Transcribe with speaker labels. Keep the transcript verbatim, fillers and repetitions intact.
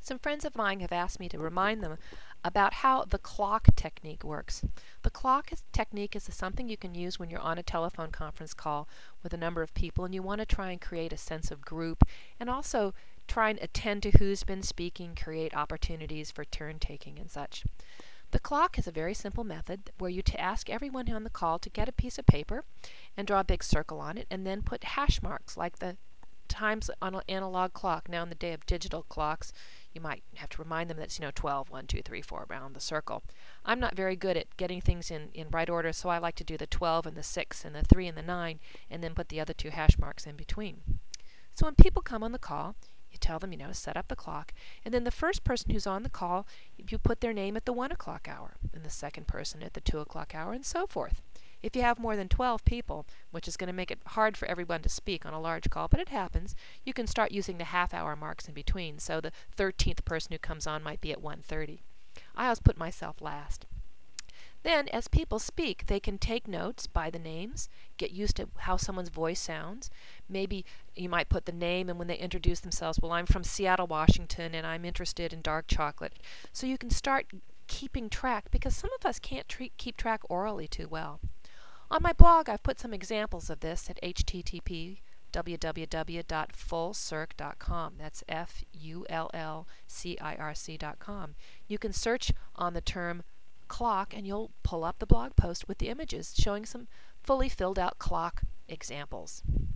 Speaker 1: Some friends of mine have asked me to remind them about how the clock technique works. The clock is, technique is something you can use when you're on a telephone conference call with a number of people and you want to try and create a sense of group and also try and attend to who's been speaking, create opportunities for turn taking and such. The clock is a very simple method where you to ask everyone on the call to get a piece of paper and draw a big circle on it and then put hash marks like the times on an analog clock. Now in the day of digital clocks, you might have to remind them that it's, you know, twelve, one, two, three, four around the circle. I'm not very good at getting things in, in right order, so I like to do the twelve and the six and the three and the nine and then put the other two hash marks in between. So when people come on the call, you tell them, you know, to set up the clock, and then the first person who's on the call, you put their name at the one o'clock hour, and the second person at the two o'clock hour, and so forth. If you have more than twelve people, which is going to make it hard for everyone to speak on a large call, but it happens, you can start using the half-hour marks in between, so the thirteenth person who comes on might be at one thirty. I always put myself last. Then, as people speak, they can take notes by the names, get used to how someone's voice sounds. Maybe you might put the name, and when they introduce themselves, well, I'm from Seattle, Washington, and I'm interested in dark chocolate. So you can start keeping track, because some of us can't treat, keep track orally too well. On my blog, I've put some examples of this at h t t p w w w dot full circ dot com. That's F U L L C I R C dot com. You can search on the term clock and you'll pull up the blog post with the images showing some fully filled out clock examples.